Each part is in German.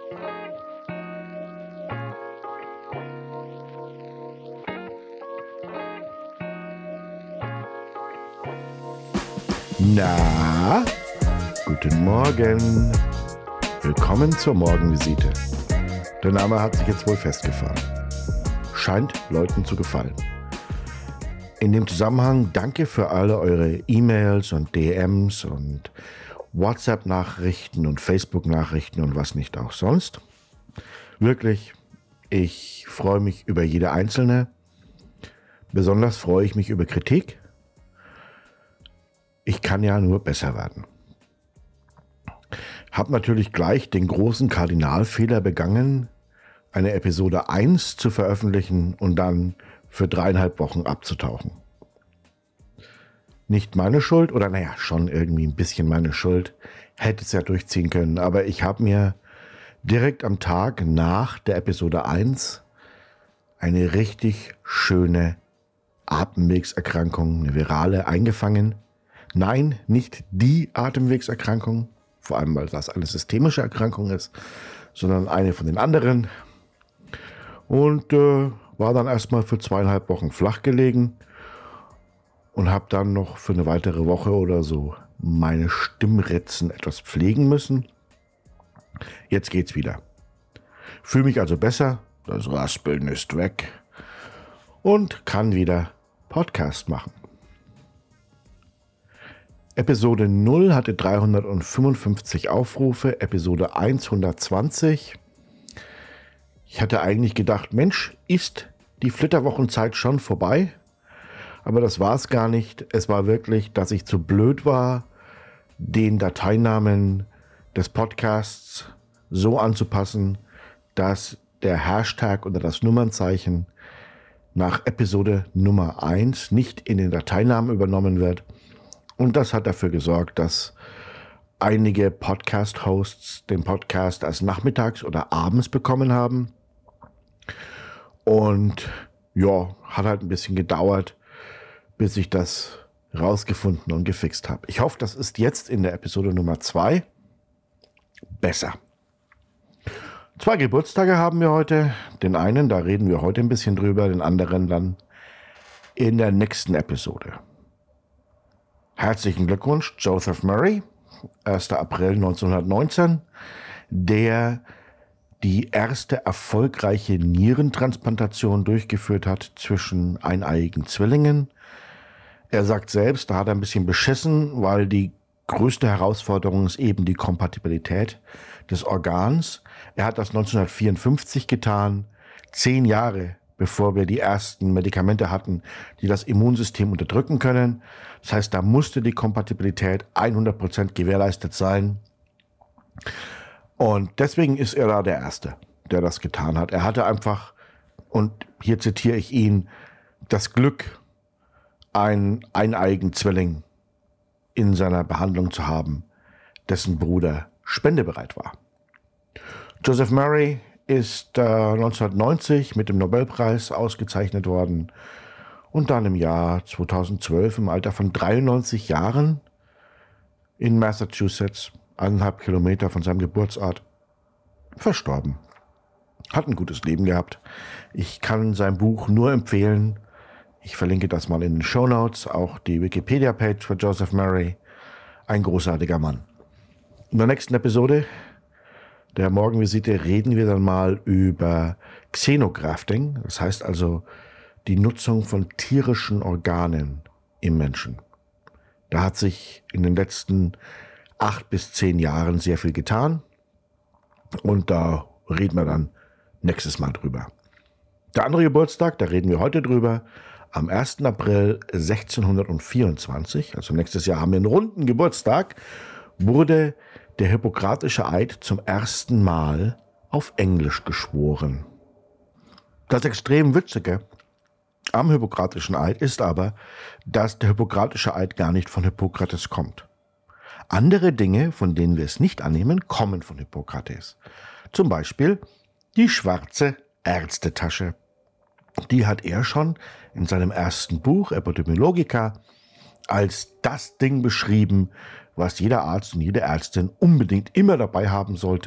Na, guten Morgen. Willkommen zur Morgenvisite. Der Name hat sich jetzt wohl festgefahren. Scheint Leuten zu gefallen. In dem Zusammenhang danke für alle eure E-Mails und DMs und WhatsApp-Nachrichten und Facebook-Nachrichten und was nicht auch sonst. Wirklich, ich freue mich über jede einzelne. Besonders freue ich mich über Kritik. Ich kann ja nur besser werden. Hab natürlich gleich den großen Kardinalfehler begangen, eine Episode 1 zu veröffentlichen und dann für 3,5 Wochen abzutauchen. Nicht meine Schuld, oder naja, schon irgendwie ein bisschen meine Schuld. Hätte es ja durchziehen können, aber ich habe mir direkt am Tag nach der Episode 1 eine richtig schöne Atemwegserkrankung, eine virale, eingefangen. Nein, nicht die Atemwegserkrankung, vor allem weil das eine systemische Erkrankung ist, sondern eine von den anderen. Und war dann erstmal für 2,5 Wochen flach gelegen und habe dann noch für eine weitere Woche oder so meine Stimmritzen etwas pflegen müssen. Jetzt geht's wieder. Fühle mich also besser, das Raspeln ist weg und kann wieder Podcast machen. Episode 0 hatte 355 Aufrufe, Episode 1 120. Ich hatte eigentlich gedacht, Mensch, ist die Flitterwochenzeit schon vorbei? Aber das war es gar nicht. Es war wirklich, dass ich zu blöd war, den Dateinamen des Podcasts so anzupassen, dass der Hashtag oder das Nummernzeichen nach Episode Nummer 1 nicht in den Dateinamen übernommen wird. Und das hat dafür gesorgt, dass einige Podcast-Hosts den Podcast erst nachmittags oder abends bekommen haben. Und ja, hat halt ein bisschen gedauert, bis ich das rausgefunden und gefixt habe. Ich hoffe, das ist jetzt in der Episode Nummer 2 besser. 2 Geburtstage haben wir heute. Den einen, da reden wir heute ein bisschen drüber, den anderen dann in der nächsten Episode. Herzlichen Glückwunsch, Joseph Murray, 1. April 1919, der die erste erfolgreiche Nierentransplantation durchgeführt hat zwischen eineiigen Zwillingen. Er sagt selbst, da hat er ein bisschen beschissen, weil die größte Herausforderung ist eben die Kompatibilität des Organs. Er hat das 1954 getan, 10 Jahre bevor wir die ersten Medikamente hatten, die das Immunsystem unterdrücken können. Das heißt, da musste die Kompatibilität 100% gewährleistet sein. Und deswegen ist er da der Erste, der das getan hat. Er hatte einfach, und hier zitiere ich ihn, das Glück, einen eineiigen Zwilling in seiner Behandlung zu haben, dessen Bruder spendebereit war. Joseph Murray ist 1990 mit dem Nobelpreis ausgezeichnet worden und dann im Jahr 2012 im Alter von 93 Jahren in Massachusetts, 1,5 Kilometer von seinem Geburtsort, verstorben. Hat ein gutes Leben gehabt. Ich kann sein Buch nur empfehlen. Ich verlinke das mal in den Shownotes, auch die Wikipedia-Page für Joseph Murray. Ein großartiger Mann. In der nächsten Episode der Morgenvisite reden wir dann mal über Xenografting, das heißt also die Nutzung von tierischen Organen im Menschen. Da hat sich in den letzten 8 bis 10 Jahren sehr viel getan und da reden wir dann nächstes Mal drüber. Der andere Geburtstag, da reden wir heute drüber, am 1. April 1624, also nächstes Jahr haben wir einen runden Geburtstag, wurde der Hippokratische Eid zum ersten Mal auf Englisch geschworen. Das extrem Witzige am Hippokratischen Eid ist aber, dass der Hippokratische Eid gar nicht von Hippokrates kommt. Andere Dinge, von denen wir es nicht annehmen, kommen von Hippokrates. Zum Beispiel die schwarze Ärztetasche. Die hat er schon in seinem ersten Buch Epidemiologica als das Ding beschrieben, was jeder Arzt und jede Ärztin unbedingt immer dabei haben sollte,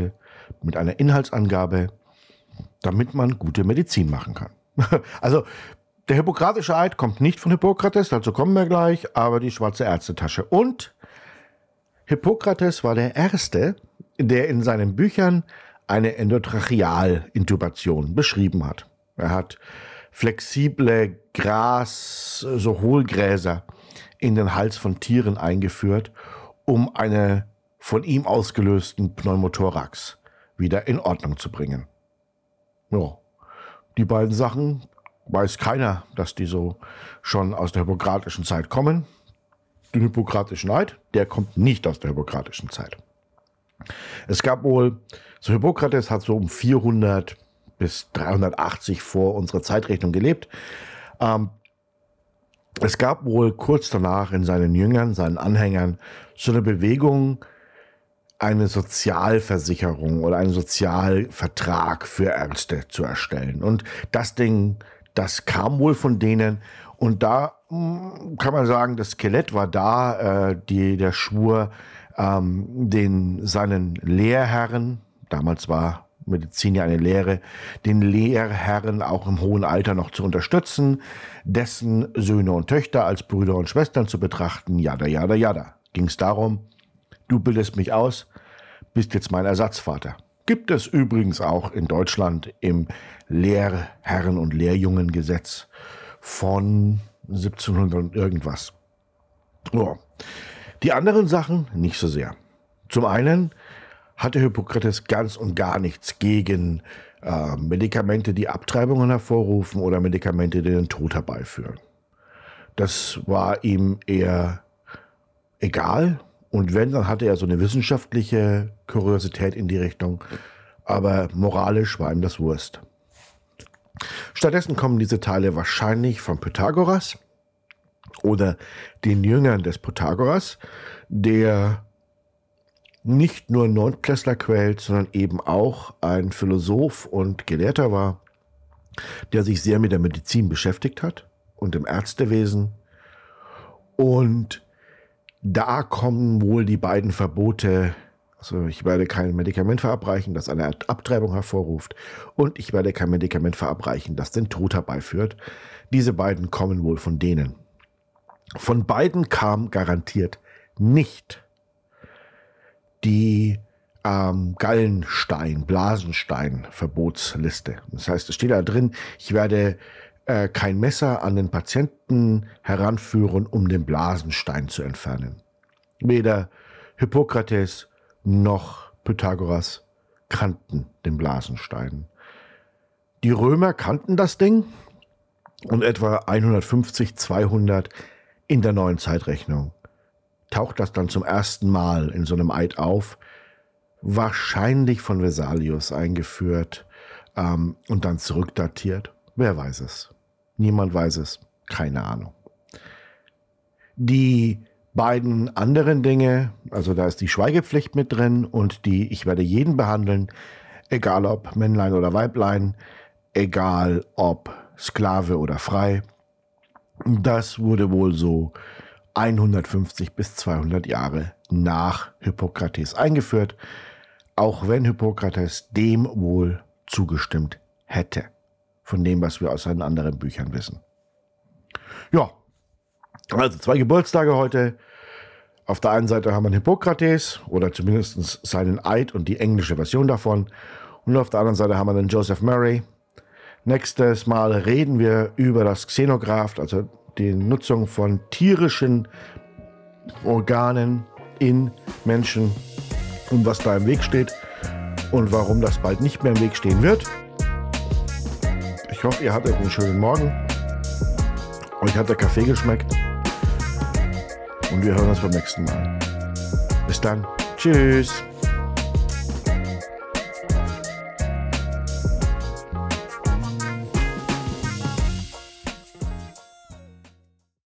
mit einer Inhaltsangabe, damit man gute Medizin machen kann. Also der hippokratische Eid kommt nicht von Hippokrates, dazu kommen wir gleich, aber die schwarze Ärztetasche. Und Hippokrates war der Erste, der in seinen Büchern eine Endotrachealintubation beschrieben hat. Er hat flexible so Hohlgräser in den Hals von Tieren eingeführt, um eine von ihm ausgelösten Pneumothorax wieder in Ordnung zu bringen. Ja, die beiden Sachen weiß keiner, dass die so schon aus der hippokratischen Zeit kommen. Den hippokratischen Eid, der kommt nicht aus der hippokratischen Zeit. Es gab wohl, so Hippokrates hat so um 400 bis 380 vor unserer Zeitrechnung gelebt. Es gab wohl kurz danach in seinen Jüngern, seinen Anhängern, so eine Bewegung, eine Sozialversicherung oder einen Sozialvertrag für Ärzte zu erstellen. Und das Ding, das kam wohl von denen. Und da kann man sagen, das Skelett war da, der Schwur, seinen Lehrherren, damals war Medizin ja eine Lehre, den Lehrherren auch im hohen Alter noch zu unterstützen, dessen Söhne und Töchter als Brüder und Schwestern zu betrachten, jada, jada, jada. Ging es darum, du bildest mich aus, bist jetzt mein Ersatzvater. Gibt es übrigens auch in Deutschland im Lehrherren- und Lehrjungengesetz von 1700 und irgendwas. Ja. Die anderen Sachen nicht so sehr. Zum einen hatte Hippokrates ganz und gar nichts gegen Medikamente, die Abtreibungen hervorrufen oder Medikamente, die den Tod herbeiführen. Das war ihm eher egal. Und wenn, dann hatte er so eine wissenschaftliche Kuriosität in die Richtung. Aber moralisch war ihm das Wurst. Stattdessen kommen diese Teile wahrscheinlich von Pythagoras oder den Jüngern des Pythagoras, der nicht nur Neuntklässler quält, sondern eben auch ein Philosoph und Gelehrter war, der sich sehr mit der Medizin beschäftigt hat und dem Ärztewesen. Und da kommen wohl die beiden Verbote, also ich werde kein Medikament verabreichen, das eine Abtreibung hervorruft, und ich werde kein Medikament verabreichen, das den Tod herbeiführt. Diese beiden kommen wohl von denen. Von beiden kam garantiert nicht die Blasenstein-Verbotsliste. Das heißt, es steht da drin, ich werde kein Messer an den Patienten heranführen, um den Blasenstein zu entfernen. Weder Hippokrates noch Pythagoras kannten den Blasenstein. Die Römer kannten das Ding und etwa 150, 200 in der neuen Zeitrechnung taucht das dann zum ersten Mal in so einem Eid auf, wahrscheinlich von Vesalius eingeführt und dann zurückdatiert. Wer weiß es? Niemand weiß es. Keine Ahnung. Die beiden anderen Dinge, also da ist die Schweigepflicht mit drin und die ich werde jeden behandeln, egal ob Männlein oder Weiblein, egal ob Sklave oder frei. Das wurde wohl so 150 bis 200 Jahre nach Hippokrates eingeführt, auch wenn Hippokrates dem wohl zugestimmt hätte, von dem, was wir aus seinen anderen Büchern wissen. Ja, also 2 Geburtstage heute. Auf der einen Seite haben wir Hippokrates oder zumindest seinen Eid und die englische Version davon. Und auf der anderen Seite haben wir den Joseph Murray. Nächstes Mal reden wir über das Xenograph, also die Nutzung von tierischen Organen in Menschen und was da im Weg steht und warum das bald nicht mehr im Weg stehen wird. Ich hoffe, ihr hattet einen schönen Morgen. Euch hat der Kaffee geschmeckt. Und wir hören uns beim nächsten Mal. Bis dann. Tschüss.